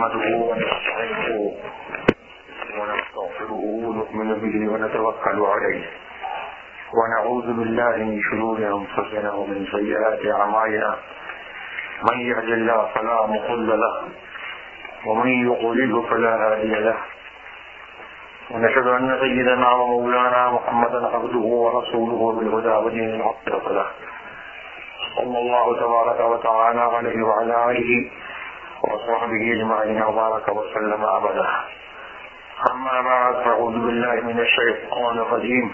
نحمده ونستعينه ونستغفره ونؤمن به ونتوكل عليه ونعوذ بالله من شرور أنفسنا ومن سيئات أعمالنا من يهد الله فلا مضل له ومن يضلل فلا هادي له ونشهد أن سيدنا ومولانا محمدا عبده ورسوله بالهدى ودين الحق له صلى الله تبارك وتعالى عليه وعلى آله وصحبه أجمعين وبارك وسلم أبدا. أما بعد فأعوذ بالله من الشيطان الرجيم.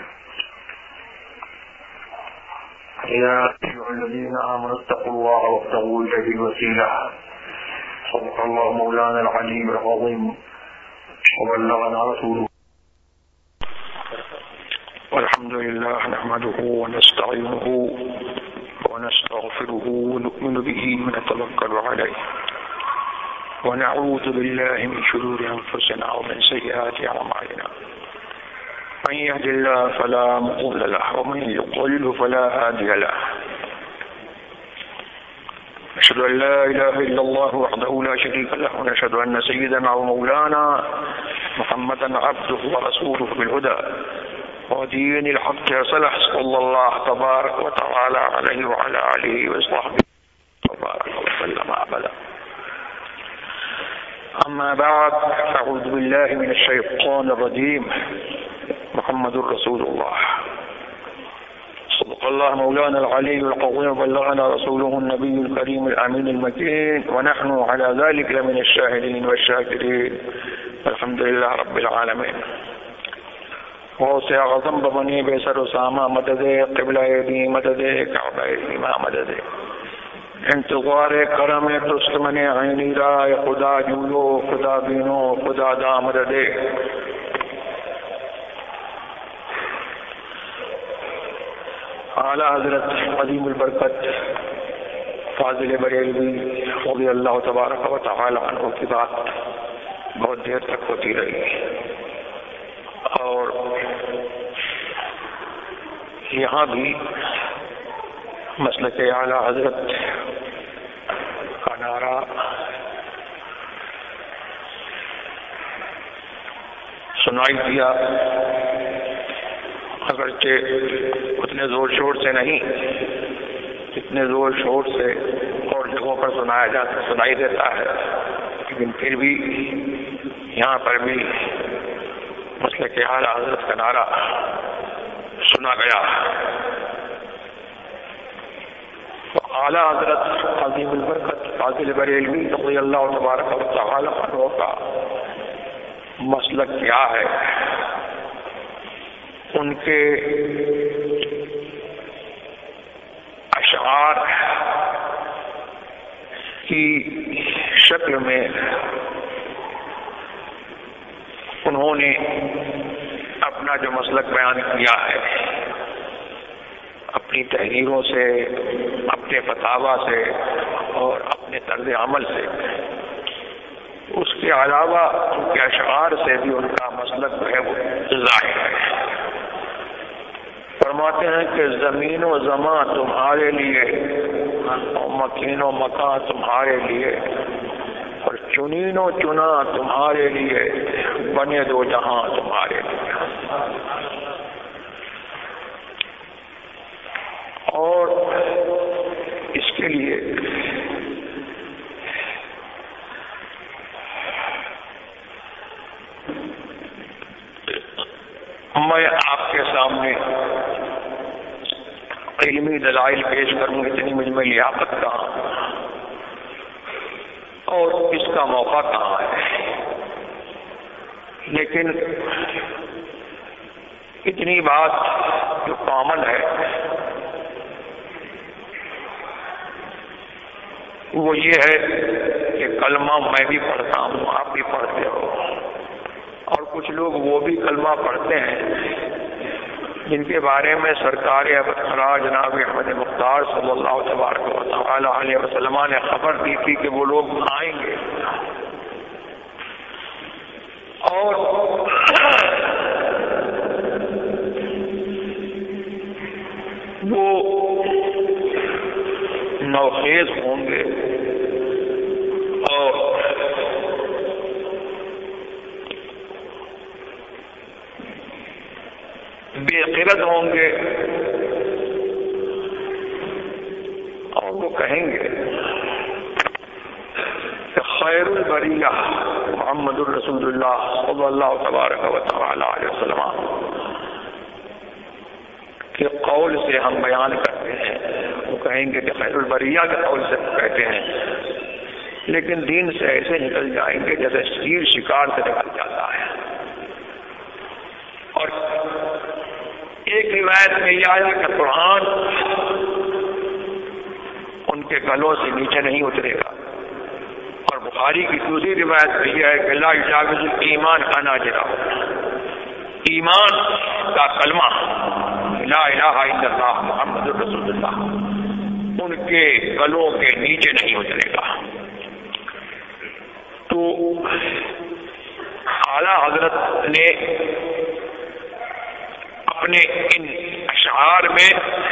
يا أيها الذين آمنوا اتقوا الله وابتغوا إليه الوسيلة. صدق الله مولانا العلي العظيم وبلغنا رسوله. والحمد لله نحمده ونستعينه ونستغفره ونؤمن به ونتوكل عليه ونعوذ بالله من شرور أنفسنا ومن سيئات أعمالنا من يهد الله فلا مضل له ومن يضلل فلا هادي له. نشهد أن لا إله إلا الله وحده لا شريك له ونشهد أن سيدنا ومولانا محمدا عبده ورسوله بالهدى ودين الحق صلح صلى الله تبارك وتعالى عليه وعلى آله وصحبه تبارك وسلم أبدا. أما بعد فأعوذ بالله من الشيطان الرجيم. محمد رسول الله صدق الله مولانا العلي العظيم وبلغنا رسوله النبي الكريم الأمين المكين ونحن على ذلك لمن الشاهدين والشاكرين الحمد لله رب العالمين. غوث اعظم بنی بسر اسامہ مدد قبلہ دی مدد کعبہ ایمہ مدد انتظار کرم تسلمن عینی رائے خدا جولو خدا بینو خدا دا مدد. اعلی حضرت قدیم البرکت فاضل بریلوی رضی اللہ تبارک و تعالی عنہ کی بات بہت دیر تک ہوتی رہی اور یہاں بھی مسلک اعلی حضرت کا نعرہ سنائی دیا، اگرچہ اتنے زور شور سے نہیں جتنے زور شور سے اور جگہوں پر سنائی دیتا ہے، لیکن پھر بھی یہاں پر بھی مسلک اعلی حضرت کا نعرہ سنا گیا. اعلی حضرت عظیم البرکت فاضل بریلوی رضی اللہ تبارک و تعالی عنہ کا مسلک کیا ہے، ان کے اشعار کی شکل میں انہوں نے اپنا جو مسلک بیان کیا ہے، اپنی تحریروں سے، اپنے فتاوی سے اور اپنے طرز عمل سے، اس کے علاوہ ان کے اشعار سے بھی ان کا مسلک جو ہے وہ ظاہر ہے. فرماتے ہیں کہ زمین و زمان تمہارے لیے اور مکین و مکان تمہارے لیے اور چنین و چنا تمہارے لیے بنے دو جہاں تمہارے لیے. اور اس کے لیے میں آپ کے سامنے علمی دلائل پیش کروں، اتنی مجھ میں لیاقت کہاں اور اس کا موقع کہاں ہے، لیکن اتنی بات جو کامن ہے وہ یہ ہے کہ کلمہ میں بھی پڑھتا ہوں، آپ بھی پڑھتے ہو، اور کچھ لوگ وہ بھی کلمہ پڑھتے ہیں جن کے بارے میں سرکار ابرار جناب احمد مختار صلی اللہ تبارک و تعالی علیہ وسلم نے خبر دی تھی کہ وہ لوگ آئیں گے، اور وہ نوخیز ہوں گے اور بے قرد ہوں گے اور وہ کہیں گے کہ خیر البریہ محمد الرسول اللہ صلی اللہ تبارک و تعالی علیہ وسلم کے قول سے ہم بیان کرتے ہیں. وہ کہیں گے کہ خیر البریہ کے قول سے کہتے ہیں، لیکن دین سے ایسے نکل جائیں گے جیسے شیر شکار سے نکل جاتا ہے. اور ایک روایت میں یہ آیا کہ قرآن ان کے گلوں سے نیچے نہیں اترے گا. اور بخاری کی دوسری روایت میں یہ ہے کہ لا یجاوز ایمان حناجرہ، ایمان کا کلمہ لا الہ الا اللہ محمد رسول اللہ ان کے گلوں کے نیچے نہیں اترے گا. تو اعلیٰ حضرت نے اپنے ان اشعار میں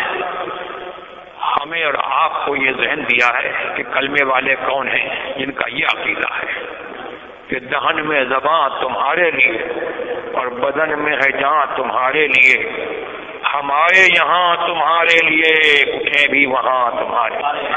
ہمیں اور آپ کو یہ ذہن دیا ہے کہ کلمے والے کون ہیں جن کا یہ عقیدہ ہے کہ دہن میں زباں تمہارے لیے اور بدن میں ہے جان تمہارے لیے، ہمارے یہاں تمہارے لیے، اٹھے بھی وہاں تمہارے لیے.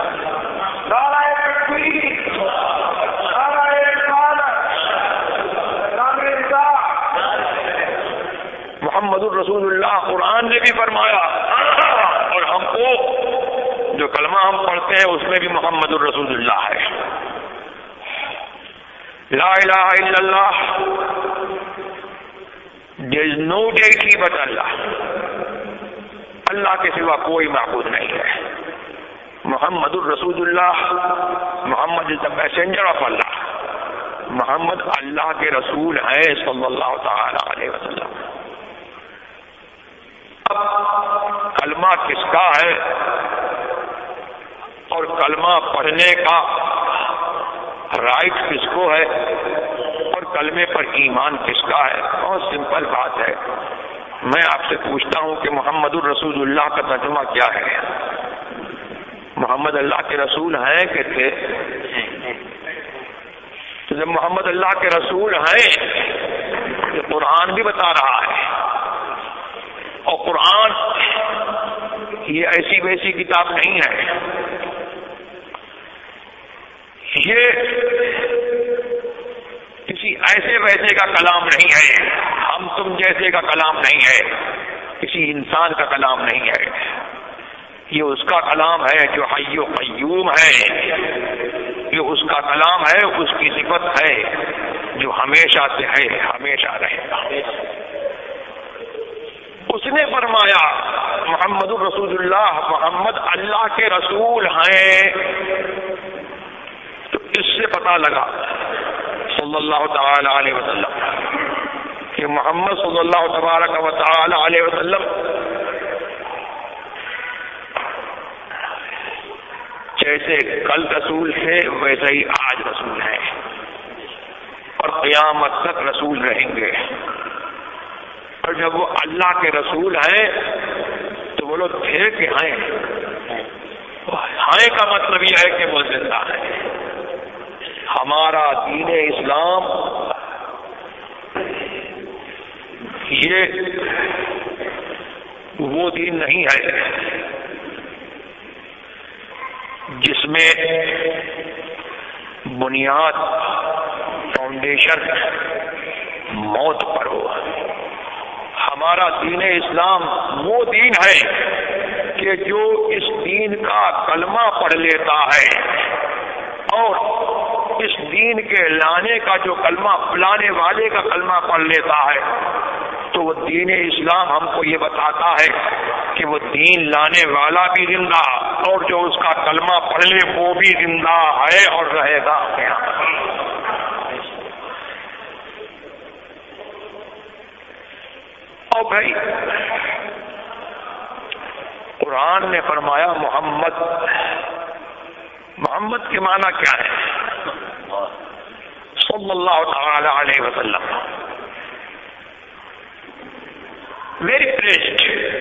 محمد الرسول اللہ قرآن نے بھی فرمایا، اور ہم کو جو کلمہ ہم پڑھتے ہیں اس میں بھی محمد الرسول اللہ ہے. لا الہ الا اللہ، there is no deity but Allah، اللہ کے سوا کوئی معبود نہیں ہے. محمد الرسول اللہ، محمد is the messenger of Allah، محمد اللہ کے رسول ہیں صلی اللہ تعالی علیہ وسلم. اب کلمہ کس کا ہے اور کلمہ پڑھنے کا رائٹ کس کو ہے اور کلمے پر ایمان کس کا ہے؟ بہت سمپل بات ہے. میں آپ سے پوچھتا ہوں کہ محمد الرسول اللہ کا ترجمہ کیا ہے؟ محمد اللہ کے رسول ہیں کہ تھے؟ تو جب محمد اللہ کے رسول ہیں تو قرآن بھی بتا رہا ہے، اور قرآن یہ ایسی ویسی کتاب نہیں ہے، یہ کسی ایسے ویسے کا کلام نہیں ہے، ہم تم جیسے کا کلام نہیں ہے، کسی انسان کا کلام نہیں ہے. یہ اس کا کلام ہے جو حی و قیوم ہے، یہ اس کا کلام ہے، اس کی صفت ہے جو ہمیشہ سے ہے، ہمیشہ رہے گا. اس نے فرمایا محمد الرسول اللہ، محمد اللہ کے رسول ہیں. تو اس سے پتہ لگا صلی اللہ تعالی علیہ وسلم کہ محمد صلی اللہ تبارک و تعالی علیہ وسلم جیسے کل رسول تھے ویسے ہی آج رسول ہیں اور قیامت تک رسول رہیں گے. اور جب وہ اللہ کے رسول ہیں تو وہ لوگ تھے کہ ہیں؟ ہیں کا مطلب یہ ہے کہ وہ زندہ ہیں. ہمارا دین اسلام یہ وہ دین نہیں ہے جس میں بنیاد فاؤنڈیشن موت پر ہو. ہمارا دین اسلام وہ دین ہے کہ جو اس دین کا کلمہ پڑھ لیتا ہے اور اس دین کے لانے کا جو کلمہ لانے والے کا کلمہ پڑھ لیتا ہے تو وہ دین اسلام ہم کو یہ بتاتا ہے کہ وہ دین لانے والا بھی زندہ اور جو اس کا کلمہ پڑھ لے وہ بھی زندہ ہے اور رہے گا. اور بھائی قرآن نے فرمایا محمد، محمد کے معنی کیا ہے؟ صلی اللہ تعالی علیہ وسلم. ویری پریسڈ،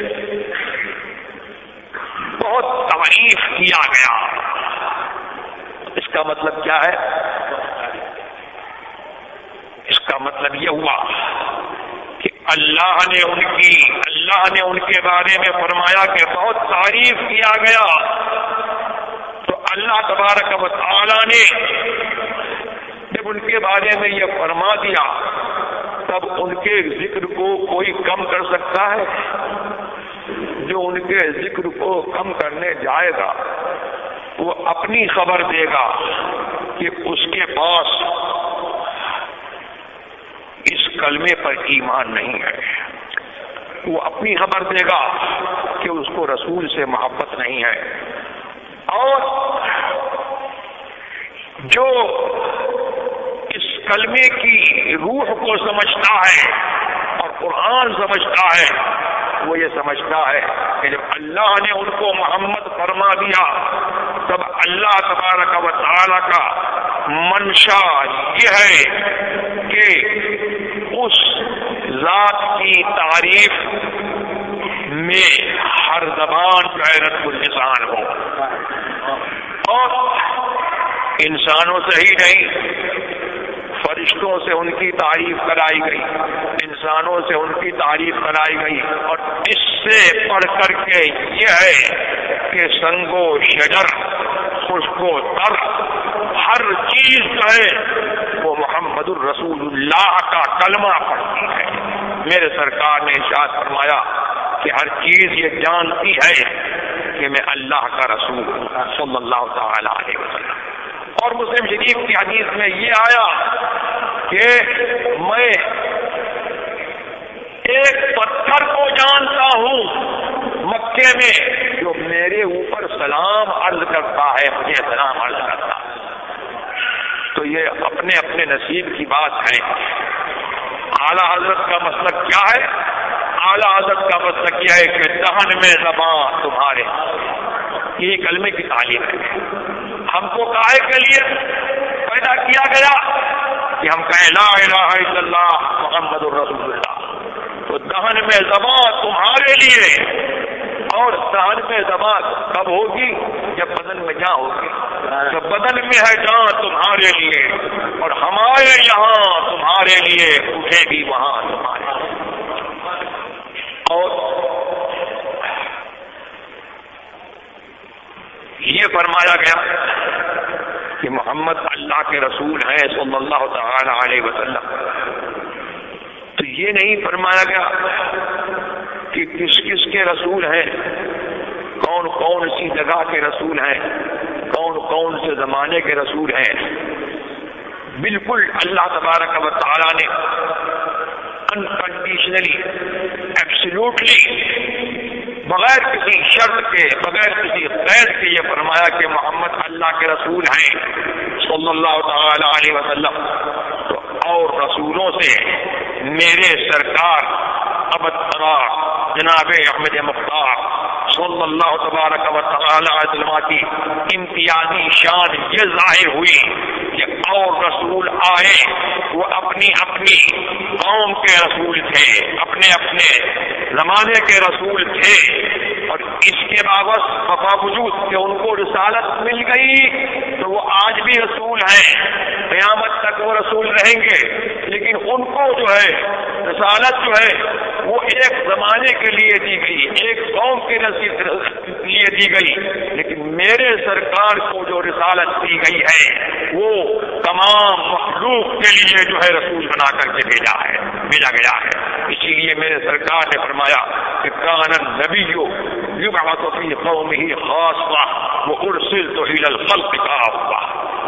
بہت تعریف کیا گیا. اس کا مطلب کیا ہے؟ اس کا مطلب یہ ہوا کہ اللہ نے ان کی اللہ نے ان کے بارے میں فرمایا کہ بہت تعریف کیا گیا، تو اللہ تبارک و تعالی نے جب ان کے بارے میں یہ فرما دیا تب ان کے ذکر کو کوئی کم کر سکتا ہے؟ جو ان کے ذکر کو کم کرنے جائے گا وہ اپنی خبر دے گا کہ اس کے پاس اس کلمے پر ایمان نہیں ہے، وہ اپنی خبر دے گا کہ اس کو رسول سے محبت نہیں ہے، اور جو اس کلمے کی روح کو سمجھتا ہے اور قرآن سمجھتا ہے وہ یہ سمجھتا ہے کہ جب اللہ نے ان کو محمد فرما دیا تب اللہ تبارک و تعالی کا منشا یہ ہے کہ اس ذات کی تعریف میں ہر زبان جو ہے رد اللسان ہو، اور انسانوں سے ہی نہیں فرشتوں سے ان کی تعریف کرائی گئی، انسانوں سے ان کی تعریف کرائی گئی، اور اس سے پڑھ کر کے یہ ہے کہ سنگ و شجر خشک و تر ہر چیز جو ہے وہ محمد الرسول اللہ کا کلمہ پڑھتی ہے۔ میرے سرکار نے ارشاد فرمایا کہ ہر چیز یہ جانتی ہے کہ میں اللہ کا رسول ہوں صلی اللہ تعالی علیہ وسلم۔ اور مسلم شریف کی حدیث میں یہ آیا کہ میں ایک پتھر کو جانتا ہوں مکے میں جو میرے اوپر سلام عرض کرتا ہے، مجھے سلام عرض کرتا ہے۔ تو یہ اپنے اپنے نصیب کی بات ہے۔ اعلیٰ حضرت کا مسلک کیا ہے؟ اعلیٰ حضرت کا مسلک یہ ہے کہ دہن میں زبان تمہارے، یہ کلمے کی تعلیم ہے۔ ہم کو کاہے کے لیے پیدا کیا گیا کہ ہم کہیں لا الہ الا اللہ محمد الرسول اللہ، تو دہن میں زبان تمہارے لیے، اور دہن میں زبان کب ہوگی؟ جب بدن میں جان ہوگی۔ جب بدن میں ہے جان تمہارے لیے، اور ہمارے یہاں تمہارے لیے، اٹھے گی وہاں تمہارے لیے۔ اور یہ فرمایا گیا کہ محمد اللہ کے رسول ہیں صلی اللہ تعالی علیہ وسلم، تو یہ نہیں فرمایا گیا کہ کس کس کے رسول ہیں، کون کون سی جگہ کے رسول ہیں، کون کون سے زمانے کے رسول ہیں۔ بالکل اللہ تبارک و تعالی نے انکنڈیشنلی، ایبسلیوٹلی، بغیر کسی شرط کے، بغیر کسی قید کے یہ فرمایا کہ محمد اللہ کے رسول ہیں صلی اللہ تعالی علیہ وسلم۔ تو اور رسولوں سے میرے سرکار ابترا جناب احمد مختار صلی اللہ تبارک و تعالی علیہ وسلم کی امتیازی شان یہ ظاہر ہوئی کہ اور رسول آئے وہ اپنی اپنی قوم کے رسول تھے، اپنے اپنے زمانے کے رسول تھے، اور اس کے باوجود کہ ان کو رسالت مل گئی تو وہ آج بھی رسول ہیں، قیامت تک وہ رسول رہیں گے، لیکن ان کو جو ہے رسالت جو ہے وہ ایک زمانے کے لیے دی گئی، ایک قوم کے لیے دی گئی، لیکن میرے سرکار کو جو رسالت دی گئی ہے وہ تمام مخلوق کے لیے جو ہے رسول بنا کر کے بھیجا گیا ہے۔ اسی لیے میرے سرکار نے فرمایا کہ کان النبی یبعث فی قومہ خاصہ وارسلت الی الخلق کافہ۔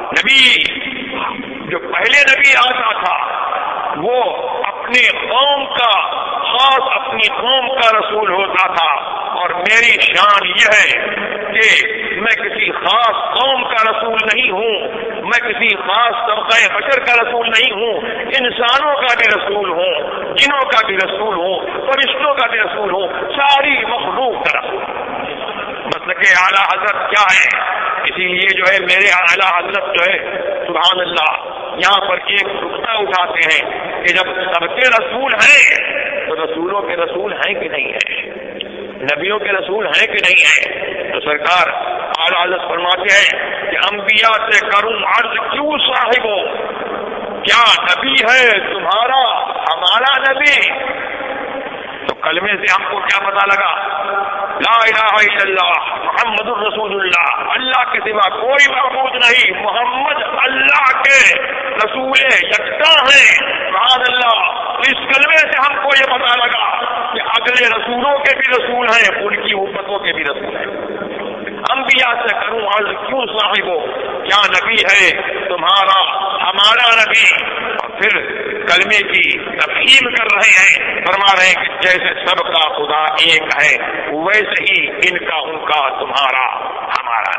نبی جو پہلے نبی آتا تھا وہ اپنے قوم کا، خاص اپنی قوم کا رسول ہوتا تھا، اور میری شان یہ ہے کہ میں کسی خاص قوم کا رسول نہیں ہوں، میں کسی خاص طبقہ بشر کا رسول نہیں ہوں، انسانوں کا بھی رسول ہوں، جنوں کا بھی رسول ہوں، فرشتوں کا بھی رسول ہوں، ساری مخلوق کا رسول ہوں۔ مسلک اعلیٰ حضرت کیا ہے؟ اسی لیے جو ہے میرے اعلیٰ حضرت جو ہے سبحان اللہ یہاں پر ایک نقطہ اٹھاتے ہیں کہ جب سب کے رسول ہیں تو رسولوں کے رسول ہیں کہ نہیں ہیں، نبیوں کے رسول ہیں کہ نہیں ہیں؟ تو سرکار اعلیٰ حضرت فرماتے ہیں کہ انبیاء سے کروں عرض کیوں صاحبو، کیا نبی ہے تمہارا ہمارا نبی؟ تو کلمے سے ہم کو کیا پتا لگا؟ لا الہ الا اللہ محمد الرسول اللہ، اللہ کے سوا کوئی معبود نہیں، محمد اللہ کے رسول یکتا ہیں، سبحان اللہ۔ اس کلمے سے ہم کو یہ پتا لگا کہ اگلے رسولوں کے بھی رسول ہیں، ان کی امتوں کے بھی رسول ہیں۔ انبیاء سے کروں عرض کیوں صاحبو، کیا نبی ہے تمہارا ہمارا نبی؟ اور پھر کلمے کی تفہیم کر رہے ہیں، فرما رہے ہیں کہ جیسے سب کا خدا ایک ہے ویسے ہی ان کا ان کا تمہارا ہمارا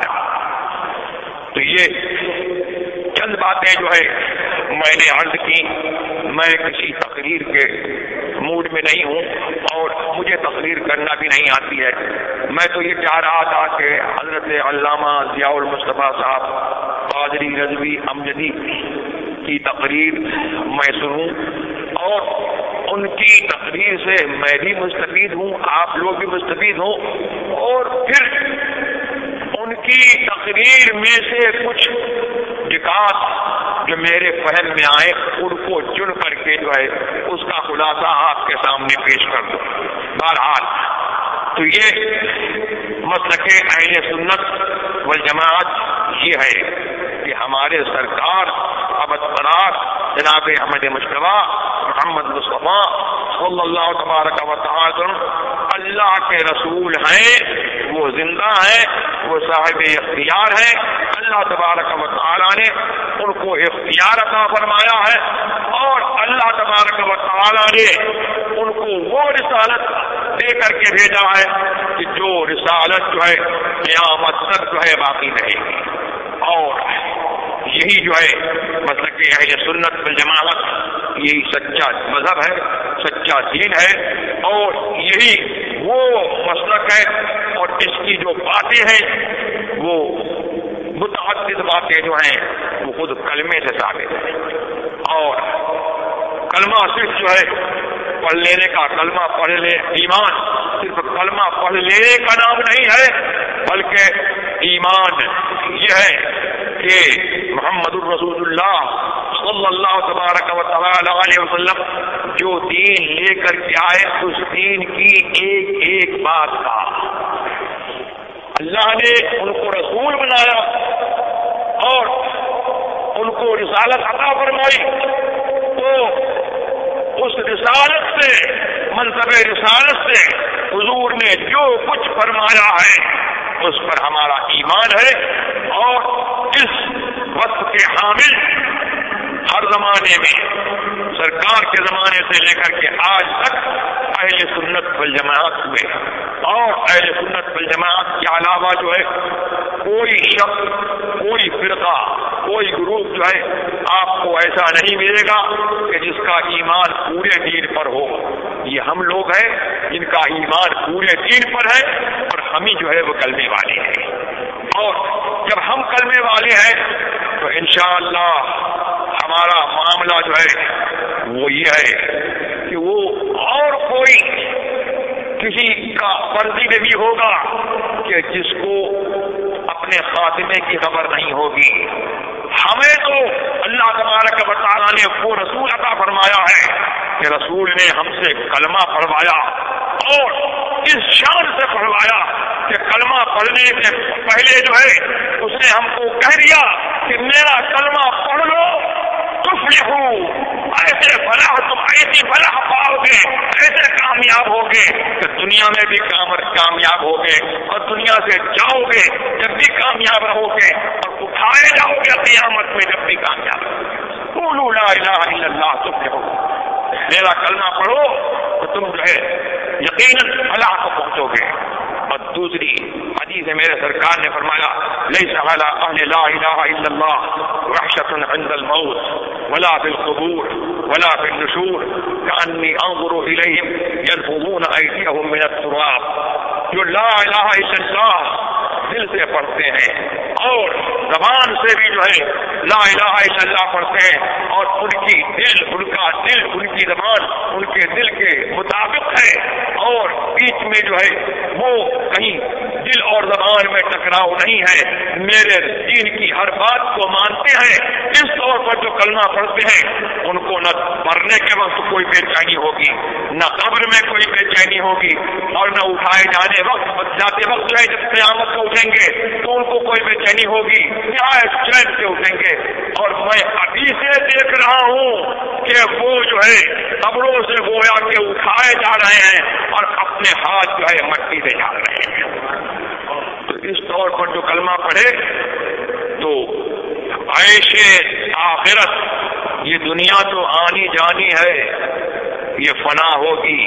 نبی۔ تو یہ چند باتیں جو ہے میں نے عرض کی۔ میں کسی تقریر کے موڈ میں نہیں ہوں اور مجھے تقریر کرنا بھی نہیں آتی ہے۔ میں تو یہ چاہ رہا تھا کہ حضرت علامہ ضیاء المصطفیٰ صاحب قادری رضوی امجدی کی تقریر میں سنوں اور ان کی تقریر سے میں بھی مستفید ہوں، آپ لوگ بھی مستفید ہوں، اور پھر ان کی تقریر میں سے کچھ نکات جو میرے فہم میں آئے ان کو چن کر کے جو ہے اس کا خلاصہ آپ کے سامنے پیش کر دوں۔ بہرحال تو یہ مسلک اہل سنت والجماعت یہ ہے کہ ہمارے سرکار ابد قرار جناب احمد مجتبیٰ محمد مصطفیٰ صلی اللہ تبارک و تعالی اللہ کے رسول ہیں، وہ زندہ ہیں، وہ صاحب اختیار ہیں۔ اللہ تبارک و تعالی نے ان کو اختیار عطا فرمایا ہے اور اللہ تبارک و تعالی نے ان کو وہ رسالت دے کر کے بھیجا ہے کہ جو رسالت جو ہے قیامت تک جو ہے باقی رہے گی۔ اور یہی جو ہے مطلب کہ اہل سنت والجماعت یہی سچا مذہب ہے، سچا دین ہے، اور یہی وہ مسلک ہے، اور اس کی جو باتیں ہیں وہ متعدد باتیں جو ہیں وہ خود کلمے سے ثابت ہیں۔ اور کلمہ صرف جو ہے پڑھ لینے کا، کلمہ پڑھ لے، ایمان صرف کلمہ پڑھ لینے کا نام نہیں ہے، بلکہ ایمان یہ ہے کہ محمد الرسول اللہ صلی اللہ تبارک و تعالی علیہ وسلم جو دین لے کر کے آئے اس دین کی ایک ایک بات کا اللہ نے ان کو رسول بنایا اور ان کو رسالت عطا فرمائی، تو اس رسالت سے، منصب رسالت سے حضور نے جو کچھ فرمایا ہے اس پر ہمارا ایمان ہے۔ اور اس وصف کے حامل ہر زمانے میں، سرکار کے زمانے سے لے کر کے آج تک اہل سنت والجماعت ہوئے، اور اہل سنت والجماعت کے علاوہ جو ہے کوئی شخص، کوئی فرقہ، کوئی گروپ جو ہے آپ کو ایسا نہیں ملے گا کہ جس کا ایمان پورے دین پر ہو۔ یہ ہم لوگ ہیں جن کا ایمان پورے دین پر ہے، اور ہم ہی جو ہے وہ کلمے والے ہیں۔ اور جب ہم کلمے والے ہیں تو انشاءاللہ ہمارا معاملہ جو ہے وہ یہ ہے کہ وہ اور کوئی کسی کا فرضی میں بھی ہوگا کہ جس کو اپنے خاتمے کی خبر نہیں ہوگی۔ ہمیں تو اللہ تبارک و تعالیٰ نے وہ رسول عطا فرمایا ہے کہ رسول نے ہم سے کلمہ پڑھوایا، اور اس شان سے پڑھوایا کہ کلمہ پڑھنے سے پہلے جو ہے اس نے ہم کو کہہ دیا کہ میرا کلمہ پڑھ لو تفلحو، ایسے فلاح، تم ایسی فلاح پاؤ گے، ایسے کامیاب ہوگے کہ دنیا میں بھی کامیاب ہوگے، اور دنیا سے جاؤ گے جب بھی کامیاب رہو گے، اور اٹھائے جاؤ گے قیامت میں جب بھی کامیاب رہو۔ قولوا لا الہ الا اللہ تفلحو، میرا کلمہ پڑھو تو تم جو ہے یقیناً فلاح کو پہنچو گے۔ اور دوسری حدیث میں میرے سرکار نے فرمایا لیس علی اہل لا الہ الا اللہ وحشۃ عند الموت ولا فی القبور ولا فی النشور کانی انظر الیہم ينفضون ایدیہم من التراب۔ جو لا الہ الا اللہ دل سے پڑھتے ہیں اور زبان سے بھی جو ہے لا الہ الا اللہ پڑھتے ہیں، اور ان کا دل ان کی زبان ان کے دل کے مطابق ہے، اور بیچ میں جو ہے وہ کہیں دل اور زبان میں ٹکراؤ نہیں ہے، میرے دین کی ہر بات کو مانتے ہیں۔ اس طور پر جو کلمہ پڑھتے ہیں ان کو نہ مرنے کے وقت کوئی بے چینی ہوگی، نہ قبر میں کوئی بے چینی ہوگی، اور نہ اٹھائے جاتے وقت جو ہے جب قیامت کو اٹھیں گے تو ان کو کوئی بے چینی ہوگی، نہایت چین سے اٹھیں گے۔ اور میں ابھی سے دیکھ رہا ہوں کہ وہ جو ہے قبروں سے گویا کے اٹھائے جا رہے ہیں اور اپنے ہاتھ جو ہے مٹی سے جھاڑ رہے ہیں۔ تو اس طور پر جو کلمہ پڑھے تو عیش آخرت، یہ دنیا تو آنی جانی ہے، یہ فنا ہوگی،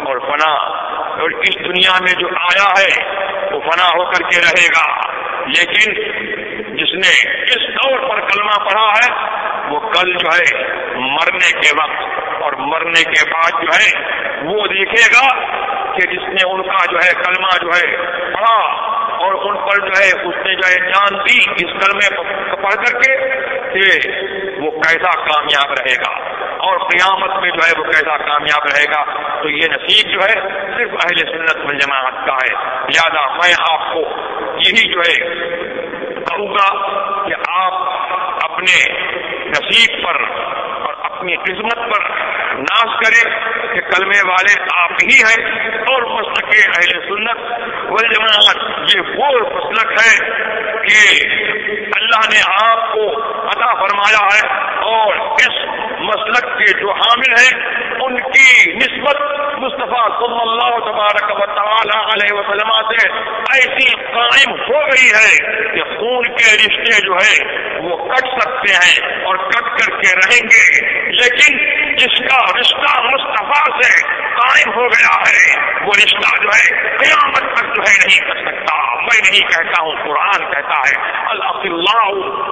اور اس دنیا میں جو آیا ہے وہ فنا ہو کر کے رہے گا، لیکن جس نے اس طور پر کلمہ پڑھا ہے وہ کل جو ہے مرنے کے وقت اور مرنے کے بعد جو ہے وہ دیکھے گا کہ جس نے ان کا جو ہے کلمہ جو ہے پڑھا اور ان پر جو ہے اس نے جو ہے جان دی اس کلمے پڑھ کر کے کہ وہ کیسا کامیاب رہے گا، اور قیامت میں جو ہے وہ کیسا کامیاب رہے گا۔ تو یہ نصیب جو ہے صرف اہل سنت والجماعت کا ہے۔ لہذا میں آپ کو یہی جو ہے کہوں گا کہ آپ اپنے نصیب پر اور اپنی قسمت پر ناز کریں کہ کلمے والے آپ ہی ہیں، اور مسلک اہل سنت والجماعت یہ وہ مسلک ہے کہ اللہ نے آپ کو عطا فرمایا ہے، اور اس مسلک کے جو حامل ہیں ان کی نسبت مصطفیٰ صلی اللہ تبارک و تعالی علیہ وسلم سے ایسی قائم ہو گئی ہے کہ خون کے رشتے جو ہے وہ کٹ سکتے ہیں اور کٹ کر کے رہیں گے، لیکن جس کا رشتہ مصطفیٰ سے قائم ہو گیا ہے وہ رشتہ جو ہے قیامت تک جو ہے نہیں کر سکتا۔ میں نہیں کہتا ہوں، قرآن کہتا ہے الاخلاء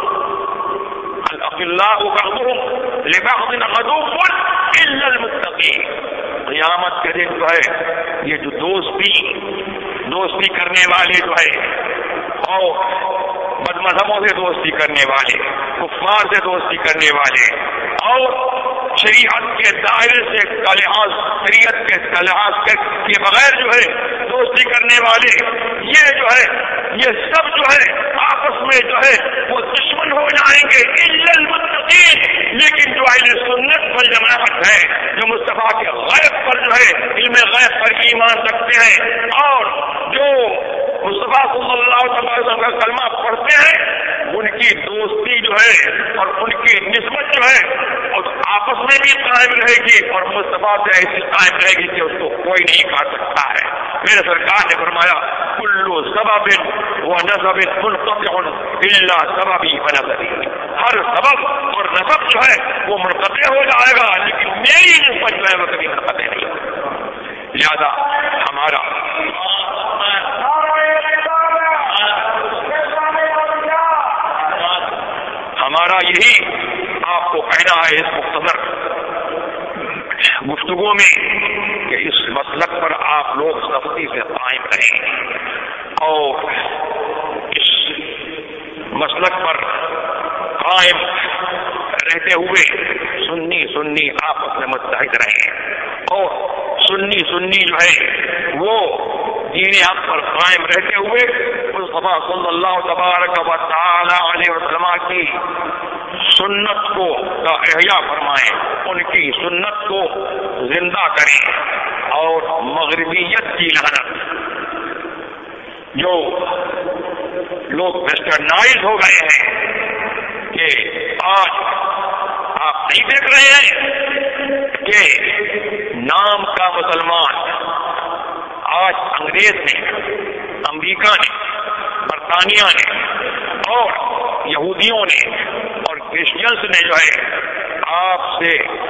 بعضهم لبعض عدو الا المتقین۔ قیامت کے دن جو ہے یہ جو دوستی کرنے والے جو ہے اور بد مذہبوں سے دوستی کرنے والے، کفار سے دوستی کرنے والے، اور شریعت کے دائرے سے شریعت کے لحاظ کے بغیر جو ہے دوستی کرنے والے، یہ جو ہے یہ سب جو ہے آپس میں جو ہے وہ دشمن ہو جائیں گے الا المتقین۔ لیکن جو اہل سنت والجماعت ہے، جو مصطفیٰ کے غیب پر جو ہے علم غیب پر ایمان رکھتے ہیں، اور جو مصطفیٰ صلی اللہ علیہ وسلم کا کلمہ پڑھتے ہیں، ان کی دوستی جو ہے اور ان کی نسبت جو ہے اور آپس میں بھی قائم رہے گی، اور مصطفیٰ سے ایسی قائم رہے گی کہ اس کو کوئی نہیں کاٹ سکتا ہے۔ میرے سرکار نے فرمایا کلو سبب و نسب منقطع الا سببی و نسبی، ہر سبب اور نسب جو ہے وہ منقطع ہو جائے گا، لیکن میری نسبت جو ہے وہ کبھی منقطع نہیں ہوگی۔ لہذا ہمارا یہی آپ کو کہنا ہے اس مختصر گفتگو میں کہ اس مسلک پر آپ لوگ سختی سے قائم رہیں، اور اس مسلک پر قائم رہتے ہوئے سنی آپس میں متحد رہیں، اور سنی جو ہے وہ دین حق پر قائم رہتے ہوئے مصطفیٰ صلی اللہ تبارک و تعالی علیہ وسلم کی سنت کو کا احیاء فرمائیں، ان کی سنت کو زندہ کریں، اور مغربیت کی لعنت، جو لوگ ویسٹرنائز ہو گئے ہیں کہ آج آپ نہیں دیکھ رہے ہیں کہ نام کا مسلمان آج انگریز نے، امریکہ نے، برطانیہ نے اور یہودیوں نے اور کرسچنس نے جو ہے آپ سے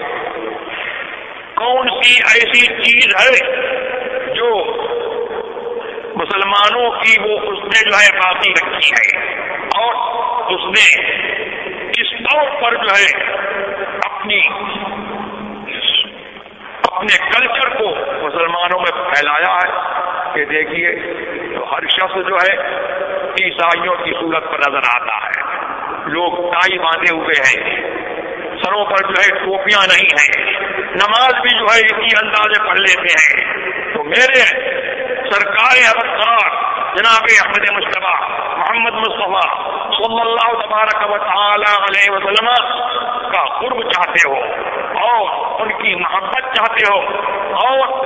کون سی ایسی چیز ہے جو مسلمانوں کی وہ اس نے جو ہے باقی رکھی ہے، اور اس نے اس طور پر جو ہے اپنے کلچر کو مسلمانوں میں پھیلایا ہے کہ دیکھیے تو ہر شخص جو ہے عیسائیوں کی صورت پر نظر آتا ہے، لوگ ٹائی باندھے ہوئے ہیں، سروں پر جو ہے ٹوپیاں نہیں ہیں، نماز بھی جو ہے اسی اندازے پڑھ لیتے ہیں، تو میرے سرکار ابرار جناب احمد مصطفیٰ محمد مصطفیٰ صلی اللہ تبارک و تعالی علیہ وسلم کا قرب چاہتے ہو اور ان کی محبت چاہتے ہو اور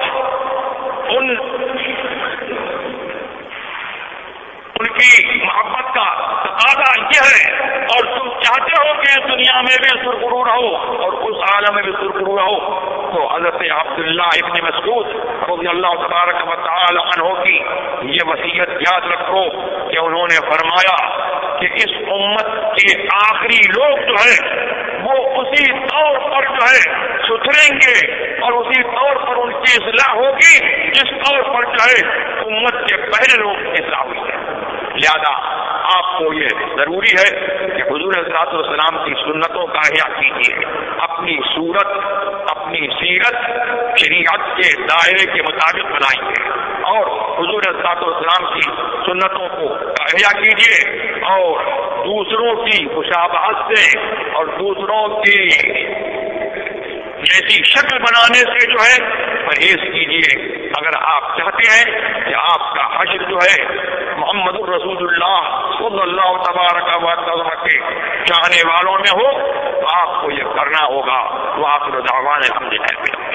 ان کی محبت کا تقاضا یہ ہے اور تم چاہتے ہو کہ دنیا میں بھی سرخرو رہو اور اس عالم میں بھی سرخرو رہو، تو حضرت عبداللہ ابن مسعود رضی اللہ تبارک و تعالی عنہ کی یہ وصیت یاد رکھو کہ انہوں نے فرمایا کہ اس امت کے آخری لوگ جو ہے وہ اسی طور پر جو ہے ستھریں گے اور اسی طور پر ان کی اصلاح ہوگی جس طور پر جو ہے امت کے پہلے لوگ اصلاح ہوئی ہے۔ لہذا آپ کو یہ ضروری ہے کہ حضور صلی والسلام کی سنتوں کا احیاء کیجیے، اپنی صورت اپنی سیرت شریعت کے دائرے کے مطابق بنائیے اور حضور صلی والسلام کی سنتوں کو احیاء کیجیے اور دوسروں کی مشابہت سے اور دوسروں کی جیسی شکل بنانے سے جو ہے پرہیز کیجیے۔ اگر آپ چاہتے ہیں کہ آپ کا حشر جو ہے محمد رسول اللہ صلی اللہ تبارک و تعالی کے چاہنے والوں میں ہو، آپ کو یہ کرنا ہوگا۔ وآخر دعوانا الحمدللہ۔